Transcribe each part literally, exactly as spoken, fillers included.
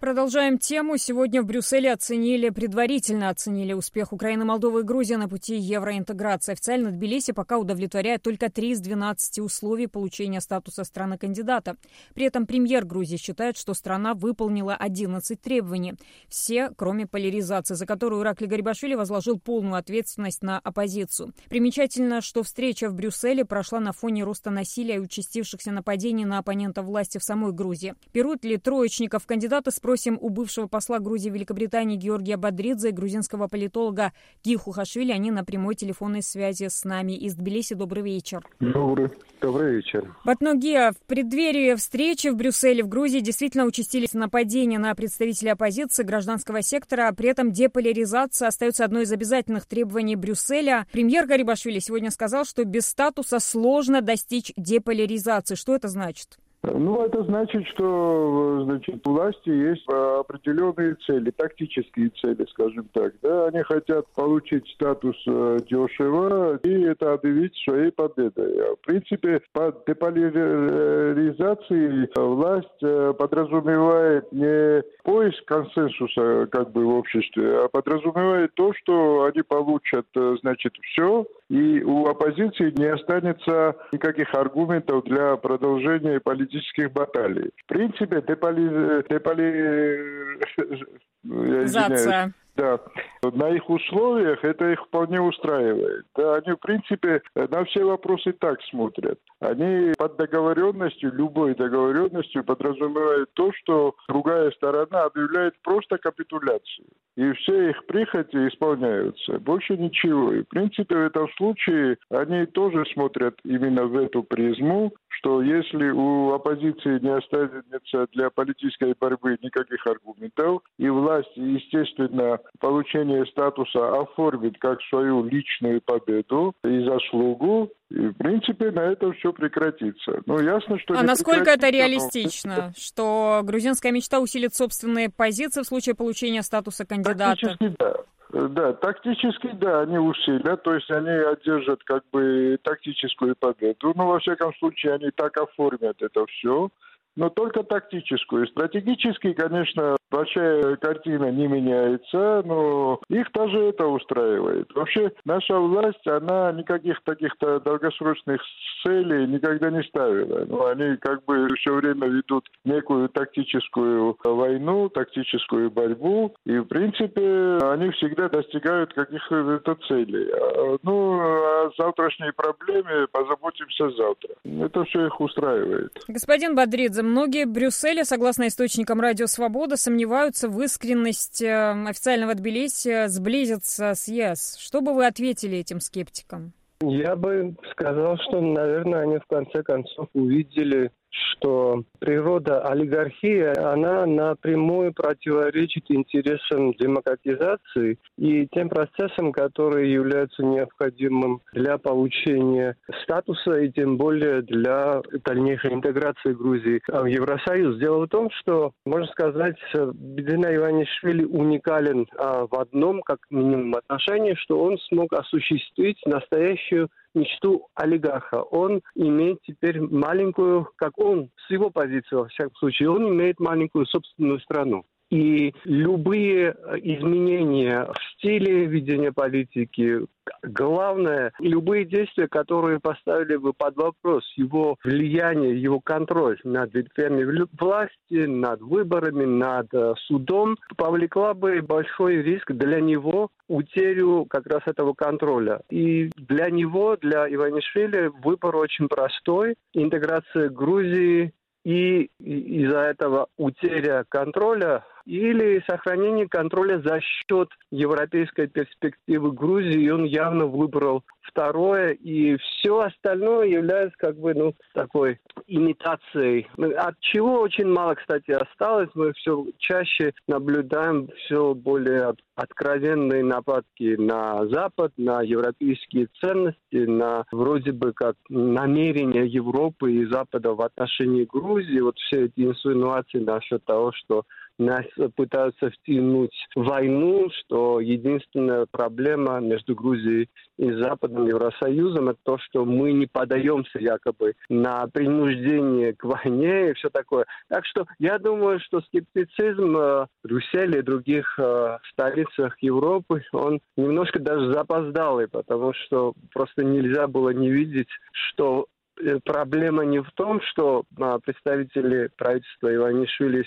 Продолжаем тему. Сегодня в Брюсселе оценили, предварительно оценили успех Украины, Молдовы и Грузии на пути евроинтеграции. Официально Тбилиси пока удовлетворяет только три из двенадцати условий получения статуса страны-кандидата. При этом премьер Грузии считает, что страна выполнила одиннадцать требований. Все, кроме поляризации, за которую Иракли Гарибашвили возложил полную ответственность на оппозицию. Примечательно, что встреча в Брюсселе прошла на фоне роста насилия и участившихся нападений на оппонентов власти в самой Грузии. Берут ли троечников кандидата, спросим у бывшего посла Грузии в Великобритании Георгия Бодридзе и грузинского политолога Ги Хухашвили. Они на прямой телефонной связи с нами из Тбилиси. Добрый вечер. Добрый, добрый вечер. Батно-Гия, в преддверии встречи в Брюсселе в Грузии действительно участились нападения на представителей оппозиции, гражданского сектора. При этом деполяризация остается одной из обязательных требований Брюсселя. Премьер Гарибашвили сегодня сказал, что без статуса сложно достичь деполяризации. Что это значит? Ну, это значит, что, значит, у власти есть определенные цели, тактические цели, скажем так. Да, они хотят получить статус дешево и это объявить своей победой. В принципе, под деполяризацией власть подразумевает не поиск консенсуса, как бы, в обществе, а подразумевает то, что они получат, значит, все, и у оппозиции не останется никаких аргументов для продолжения политических баталий. В принципе, деполи... деполи... Я извиняюсь. Да, на их условиях это их вполне устраивает. Да, они, в принципе, на все вопросы так смотрят. Они под договоренностью, любой договоренностью подразумевают то, что другая сторона объявляет просто капитуляцию. И все их прихоти исполняются. Больше ничего. И, в принципе, в этом случае они тоже смотрят именно в эту призму, что если у оппозиции не останется для политической борьбы никаких аргументов, и власть, естественно, получение статуса оформит как свою личную победу и заслугу, и, в принципе, на этом все прекратится. Ну, ясно, что а насколько это реалистично, но... что грузинская мечта усилит собственные позиции в случае получения статуса кандидата? Тактически, да. Да, тактически, да, они усилят, то есть они одержат как бы тактическую победу, но, во всяком случае, они так оформят это все, но только тактическую. Стратегически, конечно, большая картина не меняется, но их даже это устраивает. Вообще, наша власть, она никаких таких-то долгосрочных целей никогда не ставила. Но они как бы все время ведут некую тактическую войну, тактическую борьбу, и, в принципе, они всегда достигают каких-то целей. Ну, о завтрашней проблеме позаботимся завтра. Это все их устраивает. Господин Бодридзе, многие в Брюсселе, согласно источникам Радио Свобода, сомневаются в искренности официального Тбилиси сблизиться с ЕС. Что бы вы ответили этим скептикам? Я бы сказал, что, наверное, они в конце концов увидели, что природа олигархии, она напрямую противоречит интересам демократизации и тем процессам, которые являются необходимым для получения статуса и тем более для дальнейшей интеграции Грузии в Евросоюз. Дело в том, что, можно сказать, Бидзина Иванишвили уникален в одном, как минимум, отношении, что он смог осуществить настоящую мечту олигарха. Он имеет теперь маленькую, как он, с его позиции, во всяком случае, он имеет маленькую собственную страну. И любые изменения в стиле ведения политики, главное, любые действия, которые поставили бы под вопрос его влияние, его контроль над ветвями власти, над выборами, над судом, повлекла бы большой риск для него утерю как раз этого контроля. И для него, для Иванишвили, выбор очень простой. Интеграция Грузии и из-за этого утеря контроля или сохранение контроля за счет европейской перспективы Грузии, и он явно выбрал второе, и все остальное является как бы, ну, такой имитацией. От чего очень мало, кстати, осталось. Мы все чаще наблюдаем все более откровенные нападки на Запад, на европейские ценности, на вроде бы как намерения Европы и Запада в отношении Грузии. Вот все эти инсинуации насчет того, что нас пытаются втянуть в войну, что единственная проблема между Грузией и Западным Евросоюзом это то, что мы не подаемся якобы на принуждение к войне и все такое. Так что я думаю, что скептицизм в Брюсселе и других э, столицах Европы, он немножко даже запоздалый, потому что просто нельзя было не видеть, что проблема не в том, что представители правительства Иванишвили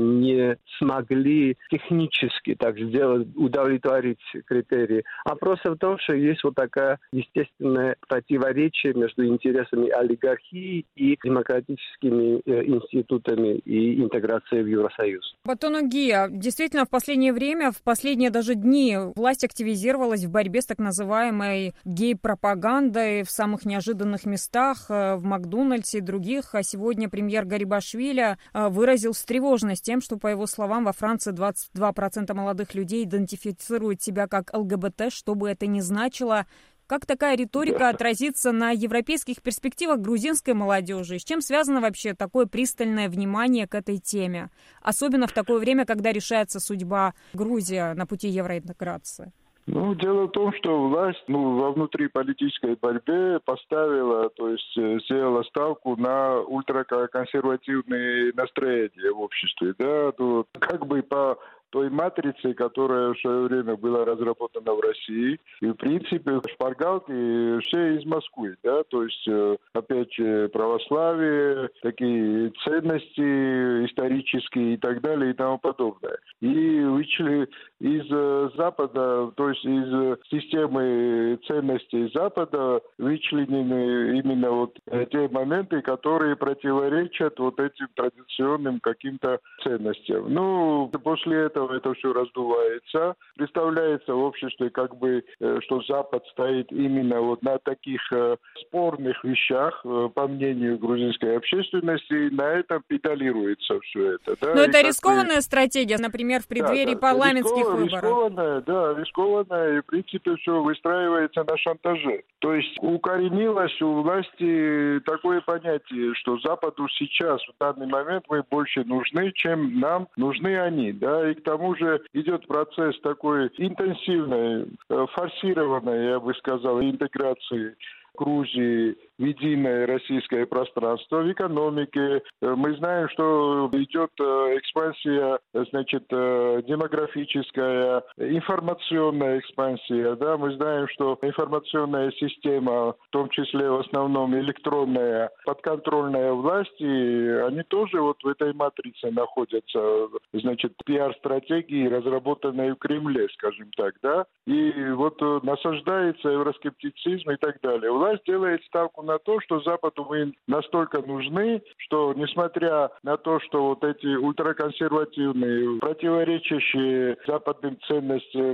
не смогли технически так сделать, удовлетворить критерии, а просто в том, что есть вот такая естественное противоречие между интересами олигархии и демократическими институтами и интеграцией в Евросоюз. Батону Гия, действительно, в последнее время, в последние даже дни власть активизировалась в борьбе с так называемой гей-пропагандой в самых неожиданных местах, в Макдональдсе и других. А сегодня премьер Гарибашвили выразил встревоженность тем, что, по его словам, во Франции двадцать два процента молодых людей идентифицируют себя как ЛГБТ, что бы это ни значило. Как такая риторика отразится на европейских перспективах грузинской молодежи? С чем связано вообще такое пристальное внимание к этой теме? Особенно в такое время, когда решается судьба Грузии на пути евроинтеграции. Ну, дело в том, что власть ну, во внутриполитической борьбе поставила, то есть сделала ставку на ультраконсервативные настроения в обществе. Да, то как бы по той матрице, которая в свое время была разработана в России. И, в принципе, шпаргалки все из Москвы, да, то есть, опять же, православие, такие ценности исторические и так далее и тому подобное. И вычли из Запада, то есть из системы ценностей Запада вычленены именно вот те моменты, которые противоречат вот этим традиционным каким-то ценностям. Ну, после этого это все раздувается. Представляется в обществе, как бы, что Запад стоит именно вот на таких спорных вещах, по мнению грузинской общественности, и на этом педалируется все это. Да? Но и это рискованная бы... стратегия, например, в преддверии да, да, парламентских рисков... выборов. Рискованная, да, рискованная, и в принципе все выстраивается на шантаже. То есть укоренилось у власти такое понятие, что Западу сейчас, в данный момент, мы больше нужны, чем нам нужны они, да, и к тому же идет процесс такой интенсивной, форсированной, я бы сказал, интеграции Грузии в единое российское пространство, в экономике. Мы знаем, что идет экспансия, значит, демографическая, информационная экспансия. Да? Мы знаем, что информационная система, в том числе в основном электронная, подконтрольная власти, они тоже вот в этой матрице находятся, значит, пиар-стратегии, разработанные в Кремле, скажем так, да, и вот насаждается евроскептицизм и так далее. Власть делает ставку на то, что Западу мы настолько нужны, что несмотря на то, что вот эти ультраконсервативные, противоречащие западным ценностям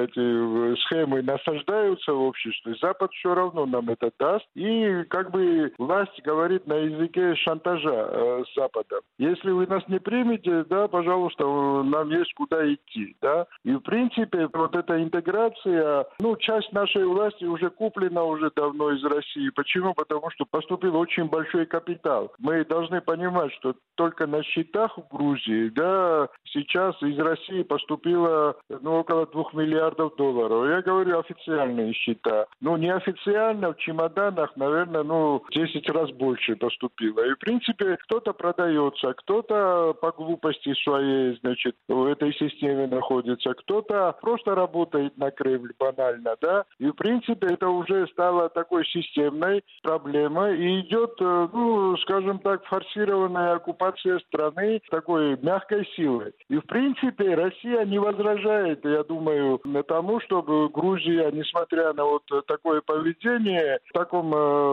эти схемы насаждаются в обществе, Запад все равно нам это даст. И как бы власть говорит на языке шантажа э, с Западом. Если вы нас не примете, да, пожалуйста, нам есть куда идти, да. И в принципе вот эта интеграция, ну, часть нашей власти уже куплена уже давно из России. Почему? Потому что поступил очень большой капитал. Мы должны понимать, что только на счетах в Грузии, да, сейчас из России поступило, ну, около двух миллиардов долларов. Я говорю официальные счета. Ну, неофициально в чемоданах, наверное, ну, десять раз больше поступило. И, в принципе, кто-то продается, кто-то по глупости своей, значит, в этой системе находится, кто-то просто работает на Кремль банально, да. И, в принципе, это уже стало такой системной проблемой. И идет, ну, скажем так, форсированная оккупация страны такой мягкой силой. И, в принципе, Россия не возражает, я думаю, тому, чтобы Грузия, несмотря на вот такое поведение, в таком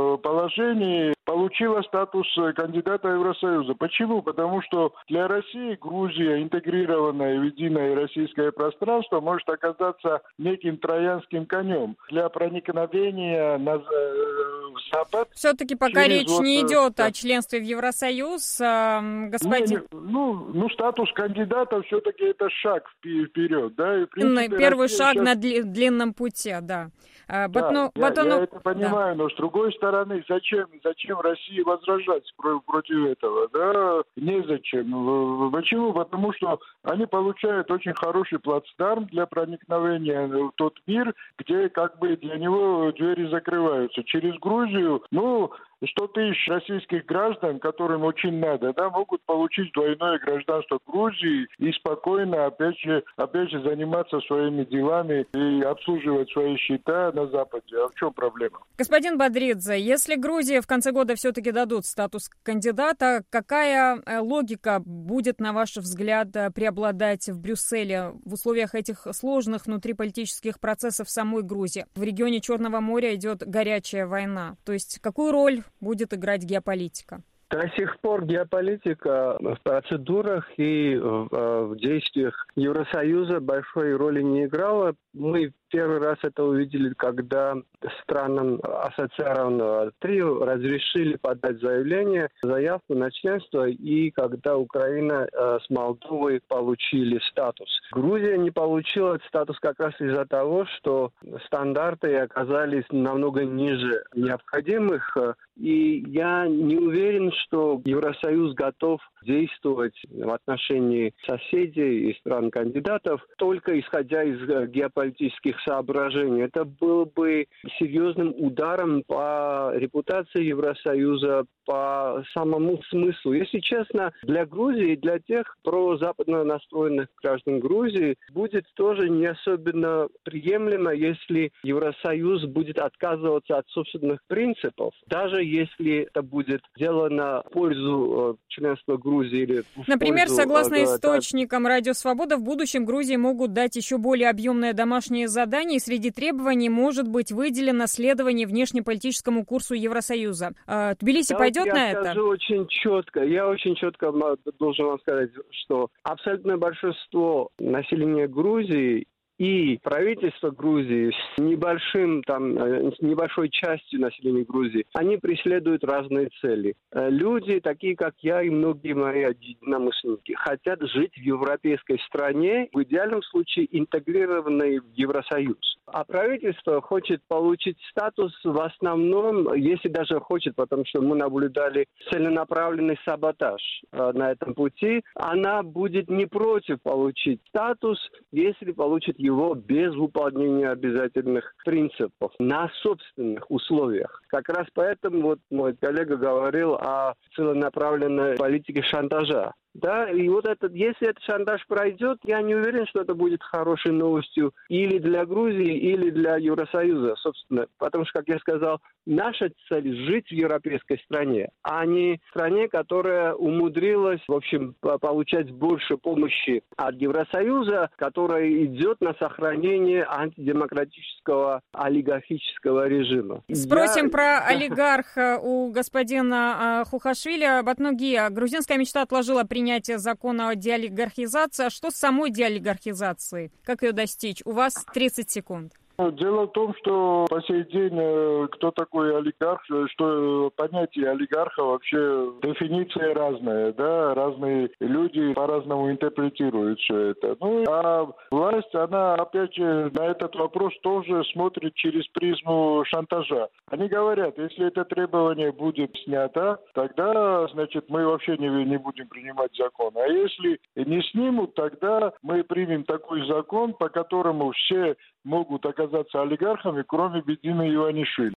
положении получила статус кандидата в Евросоюза. Почему? Потому что для России Грузия, интегрированная в единое российское пространство, может оказаться неким троянским конем для проникновения на, в Запад. Все-таки пока через речь вот, не идет да. о членстве в Евросоюз, э, господин... Не, не, ну, ну, статус кандидата все-таки это шаг вперед, да, и в принципе Первый Россия шаг сейчас... на дли- длинном пути, да. Э, Да, Батну... я, Батону... я это понимаю, да. но с другой стороны, зачем, зачем России возражать про- против этого? Да, незачем. В- Почему? Потому что они получают очень хороший плацдарм для проникновения в тот мир, где как бы для него двери закрываются. Через Грузию, ну, сто тысяч российских граждан, которым очень надо, да, могут получить двойное гражданство Грузии и спокойно, опять же, опять же, заниматься своими делами и обслуживать свои счета на Западе. А в чем проблема? Господин Бадридзе, если Грузии в конце года все-таки дадут статус кандидата, какая логика будет, на ваш взгляд, преобладать в Брюсселе в условиях этих сложных внутриполитических процессов в самой Грузии? В регионе Черного моря идет горячая война. То есть какую роль будет играть геополитика? До сих пор геополитика в процедурах и в, в действиях Евросоюза большой роли не играла. Мы первый раз это увидели, когда странам ассоциированного трио разрешили подать заявление, заявку на членство, и когда Украина э, с Молдовой получили статус. Грузия не получила этот статус как раз из-за того, что стандарты оказались намного ниже необходимых, и я не уверен, что Евросоюз готов действовать в отношении соседей и стран-кандидатов только исходя из геополитических соображений. Это было бы серьезным ударом по репутации Евросоюза, по самому смыслу. Если честно, для Грузии, для тех прозападно настроенных граждан Грузии будет тоже не особенно приемлемо, если Евросоюз будет отказываться от собственных принципов, даже если это будет сделано в пользу э, членства Грузии или в Например, пользу, согласно э, источникам Радио Свобода, в будущем Грузии могут дать еще более объемное домашнее задание, и среди требований может быть выделено следование внешнеполитическому курсу Евросоюза. А, Тбилиси Да, пойдет я на это? скажу очень четко. Я очень четко должен вам сказать, что абсолютное большинство населения Грузии и правительство Грузии с небольшим, там, с небольшой частью населения Грузии, они преследуют разные цели. Люди, такие как я и многие мои единомышленники, хотят жить в европейской стране, в идеальном случае интегрированной в Евросоюз. А правительство хочет получить статус в основном, если даже хочет, потому что мы наблюдали целенаправленный саботаж э, на этом пути, она будет не против получить статус, если получит его без выполнения обязательных принципов, на собственных условиях. Как раз поэтому вот мой коллега говорил о целенаправленной политике шантажа. Да, и вот этот, если этот шантаж пройдет, я не уверен, что это будет хорошей новостью или для Грузии, или для Евросоюза, собственно. Потому что, как я сказал, наша цель – жить в европейской стране, а не в стране, которая умудрилась, в общем, получать больше помощи от Евросоюза, которая идет на сохранение антидемократического олигархического режима. Спросим я... про олигарха у господина Хухашвили. Батнугия, грузинская мечта отложила принятие закона о деолигархизации. А что с самой деолигархизацией? Как ее достичь? У вас тридцать секунд. Дело в том, что по сей день кто такой олигарх, что понятие олигарха вообще дефиниция разная, да, разные люди по-разному интерпретируют все это. Ну, а власть, она опять же на этот вопрос тоже смотрит через призму шантажа. Они говорят, если это требование будет снято, тогда, значит, мы вообще не, не будем принимать закон. А если не снимут, тогда мы примем такой закон, по которому все могут оказаться олигархами, кроме Бедины Иванишвили.